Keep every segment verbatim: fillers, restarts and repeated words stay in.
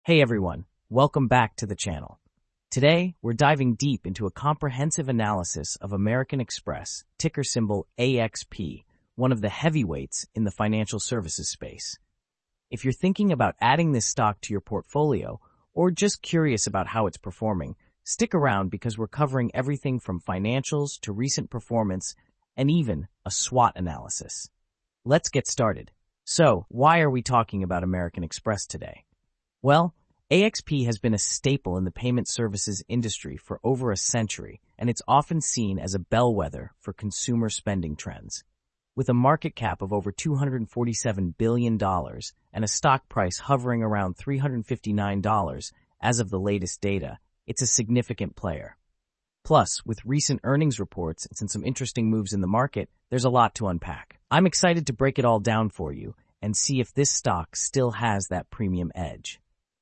Hey everyone, welcome back to the channel. Today, we're diving deep into a comprehensive analysis of American Express, ticker symbol A X P, one of the heavyweights in the financial services space. If you're thinking about adding this stock to your portfolio, or just curious about how it's performing, stick around because we're covering everything from financials to recent performance and even a SWOT analysis. Let's get started. So, why are we talking about American Express today? Well, A X P has been a staple in the payment services industry for over a century, and it's often seen as a bellwether for consumer spending trends. With a market cap of over two hundred forty-seven billion dollars and a stock price hovering around three hundred fifty-nine dollars as of the latest data, it's a significant player. Plus, with recent earnings reports and some interesting moves in the market, there's a lot to unpack. I'm excited to break it all down for you and see if this stock still has that premium edge.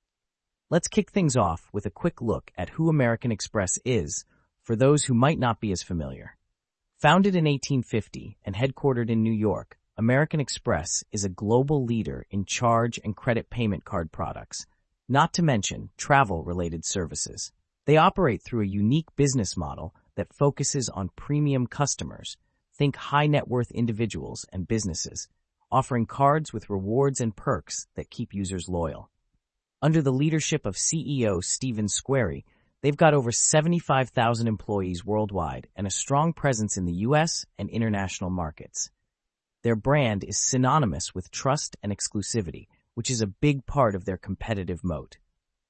Let's kick things off with a quick look at who American Express is for those who might not be as familiar. Founded in eighteen fifty and headquartered in New York, American Express is a global leader in charge and credit payment card products, not to mention travel-related services. They operate through a unique business model that focuses on premium customers, think high-net-worth individuals and businesses, offering cards with rewards and perks that keep users loyal. Under the leadership of C E O Stephen Squeri, they've got over seventy-five thousand employees worldwide and a strong presence in the U S and international markets. Their brand is synonymous with trust and exclusivity, which is a big part of their competitive moat.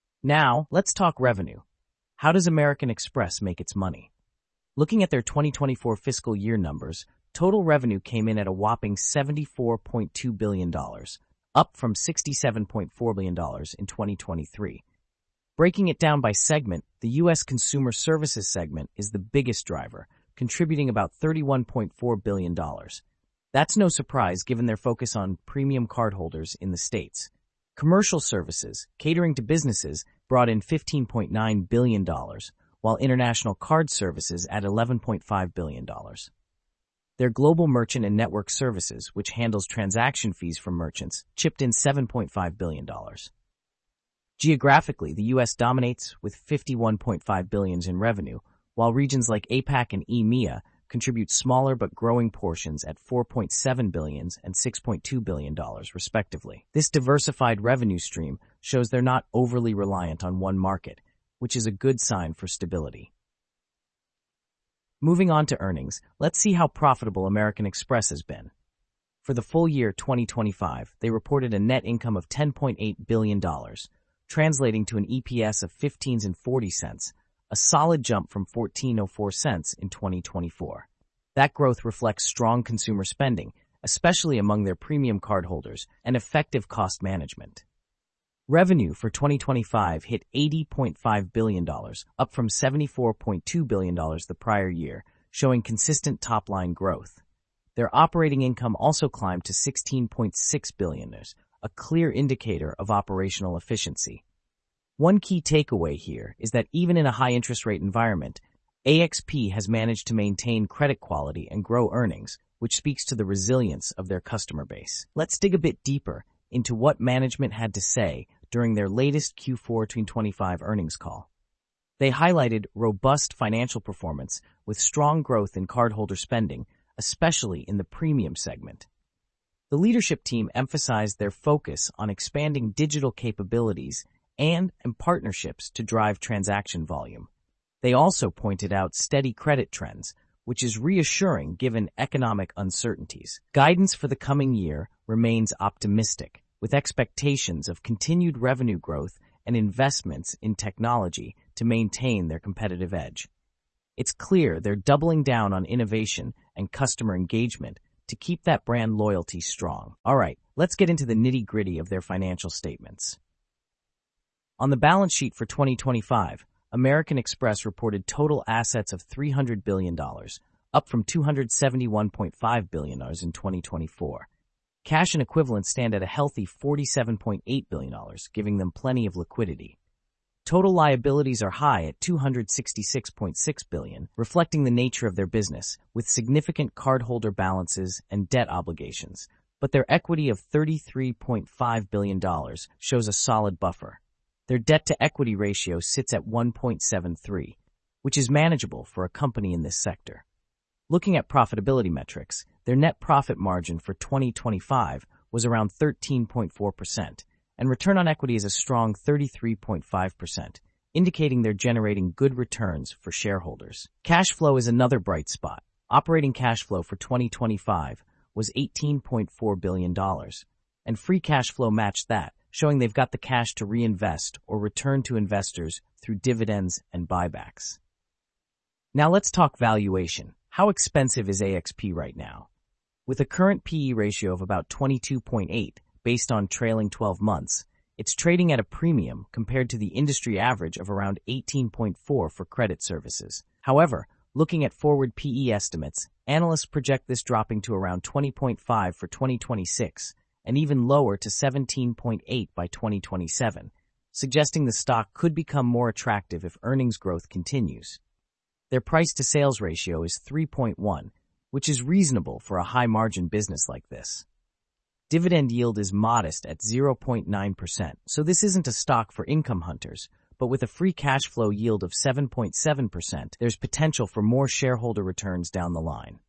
Now, let's talk revenue. How does American Express make its money? Looking at their twenty twenty-four fiscal year numbers, total revenue came in at a whopping seventy-four point two billion dollars. Up from sixty-seven point four billion dollars in twenty twenty-three. Breaking it down by segment, the U S Consumer Services segment is the biggest driver, contributing about thirty-one point four billion dollars. That's no surprise given their focus on premium cardholders in the States. Commercial Services, catering to businesses, brought in fifteen point nine billion dollars, while International Card Services at eleven point five billion dollars. Their Global Merchant and Network Services, which handles transaction fees from merchants, chipped in seven point five billion dollars. Geographically, the U S dominates with fifty-one point five billion dollars in revenue, while regions like APAC and E M E A contribute smaller but growing portions at four point seven billion dollars and six point two billion dollars, respectively. This diversified revenue stream shows they're not overly reliant on one market, which is a good sign for stability. Moving on to earnings, let's see how profitable American Express has been. For the full year twenty twenty-five, they reported a net income of ten point eight billion dollars, translating to an E P S of fifteen dollars and forty cents, a solid jump from fourteen dollars and four cents in twenty twenty-four. That growth reflects strong consumer spending, especially among their premium cardholders, and effective cost management. Revenue for twenty twenty-five hit eighty point five billion dollars, up from seventy-four point two billion dollars the prior year, showing consistent top-line growth. Their operating income also climbed to sixteen point six billion dollars, a clear indicator of operational efficiency. One key takeaway here is that even in a high-interest rate environment, A X P has managed to maintain credit quality and grow earnings, which speaks to the resilience of their customer base. Let's dig a bit deeper into what management had to say during their latest Q four twenty twenty-five earnings call. They highlighted robust financial performance with strong growth in cardholder spending, especially in the premium segment. The leadership team emphasized their focus on expanding digital capabilities and in partnerships to drive transaction volume. They also pointed out steady credit trends, which is reassuring given economic uncertainties. Guidance for the coming year remains optimistic, with expectations of continued revenue growth and investments in technology to maintain their competitive edge. It's clear they're doubling down on innovation and customer engagement to keep that brand loyalty strong. All right, let's get into the nitty-gritty of their financial statements. On the balance sheet for twenty twenty-five, American Express reported total assets of three hundred billion dollars, up from two hundred seventy-one point five billion dollars in twenty twenty-four. Cash and equivalents stand at a healthy forty-seven point eight billion dollars, giving them plenty of liquidity. Total liabilities are high at two hundred sixty-six point six billion dollars, reflecting the nature of their business, with significant cardholder balances and debt obligations, but their equity of thirty-three point five billion dollars shows a solid buffer. Their debt-to-equity ratio sits at one point seven three, which is manageable for a company in this sector. Looking at profitability metrics, their net profit margin for twenty twenty-five was around thirteen point four percent, and return on equity is a strong thirty-three point five percent, indicating they're generating good returns for shareholders. Cash flow is another bright spot. Operating cash flow for twenty twenty-five was eighteen point four billion dollars, and free cash flow matched that, showing they've got the cash to reinvest or return to investors through dividends and buybacks. Now let's talk valuation. How expensive is A X P right now? With a current P E ratio of about twenty-two point eight based on trailing twelve months, it's trading at a premium compared to the industry average of around eighteen point four for credit services. However, looking at forward P E estimates, analysts project this dropping to around twenty point five for twenty twenty-six and even lower to seventeen point eight by twenty twenty-seven, suggesting the stock could become more attractive if earnings growth continues. Their price-to-sales ratio is three point one, which is reasonable for a high-margin business like this. Dividend yield is modest at zero point nine percent, so this isn't a stock for income hunters, but with a free cash flow yield of seven point seven percent, there's potential for more shareholder returns down the line.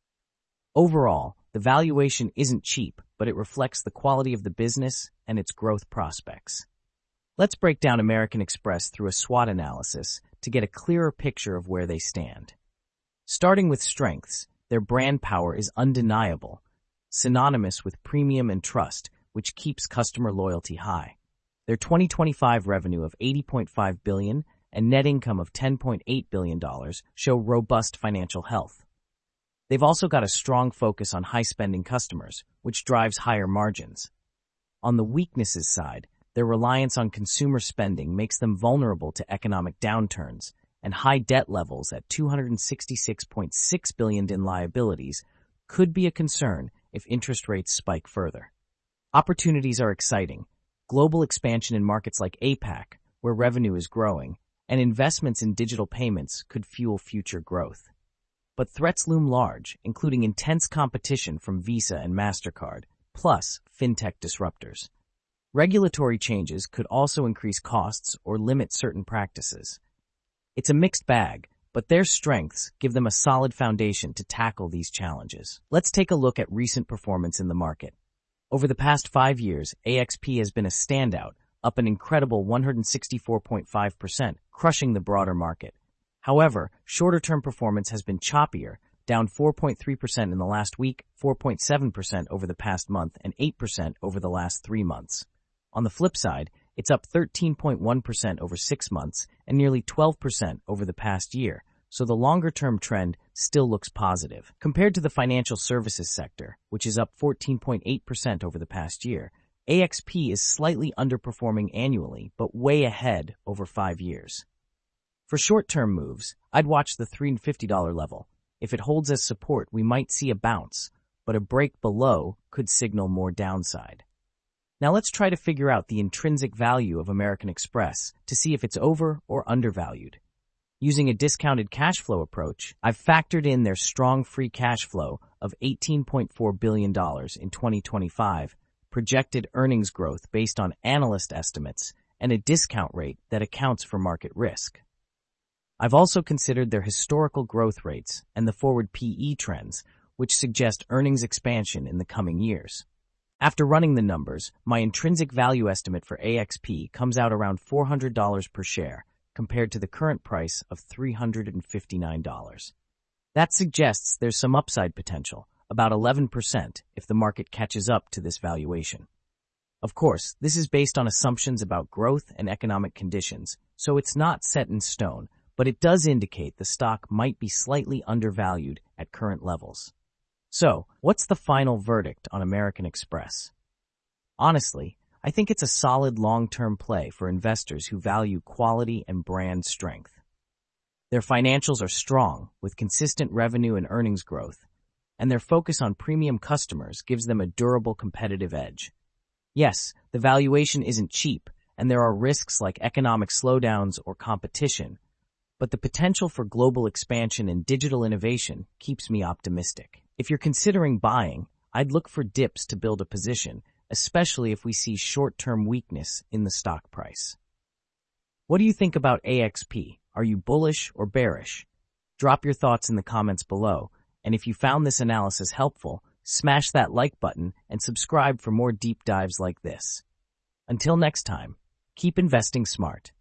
Overall, the valuation isn't cheap, but it reflects the quality of the business and its growth prospects. Let's break down American Express through a SWOT analysis to get a clearer picture of where they stand. Starting with strengths, their brand power is undeniable, synonymous with premium and trust, which keeps customer loyalty high. Their twenty twenty-five revenue of eighty point five billion dollars and net income of ten point eight billion dollars show robust financial health. They've also got a strong focus on high-spending customers, which drives higher margins. On the weaknesses side, their reliance on consumer spending makes them vulnerable to economic downturns, and high debt levels at two hundred sixty-six point six billion dollars in liabilities could be a concern if interest rates spike further. Opportunities are exciting. Global expansion in markets like APAC, where revenue is growing, and investments in digital payments could fuel future growth. But threats loom large, including intense competition from Visa and MasterCard, plus fintech disruptors. Regulatory changes could also increase costs or limit certain practices. It's a mixed bag, but their strengths give them a solid foundation to tackle these challenges. Let's take a look at recent performance in the market. Over the past five years, A X P has been a standout, up an incredible one hundred sixty-four point five percent, crushing the broader market. However, shorter-term performance has been choppier, down four point three percent in the last week, four point seven percent over the past month, and eight percent over the last three months. On the flip side, it's up thirteen point one percent over six months and nearly twelve percent over the past year, so the longer-term trend still looks positive. Compared to the financial services sector, which is up fourteen point eight percent over the past year, A X P is slightly underperforming annually, but way ahead over five years. For short-term moves, I'd watch the three hundred fifty dollars level. If it holds as support, we might see a bounce, but a break below could signal more downside. Now let's try to figure out the intrinsic value of American Express to see if it's over or undervalued. Using a discounted cash flow approach, I've factored in their strong free cash flow of eighteen point four billion dollars in twenty twenty-five, projected earnings growth based on analyst estimates, and a discount rate that accounts for market risk. I've also considered their historical growth rates and the forward P E trends, which suggest earnings expansion in the coming years. After running the numbers, my intrinsic value estimate for A X P comes out around four hundred dollars per share, compared to the current price of three hundred fifty-nine dollars. That suggests there's some upside potential, about eleven percent, if the market catches up to this valuation. Of course, this is based on assumptions about growth and economic conditions, so it's not set in stone, but it does indicate the stock might be slightly undervalued at current levels. So, what's the final verdict on American Express? Honestly, I think it's a solid long-term play for investors who value quality and brand strength. Their financials are strong, with consistent revenue and earnings growth, and their focus on premium customers gives them a durable competitive edge. Yes, the valuation isn't cheap, and there are risks like economic slowdowns or competition, but the potential for global expansion and digital innovation keeps me optimistic. If you're considering buying, I'd look for dips to build a position, especially if we see short-term weakness in the stock price. What do you think about A X P? Are you bullish or bearish? Drop your thoughts in the comments below, and if you found this analysis helpful, smash that like button and subscribe for more deep dives like this. Until next time, keep investing smart.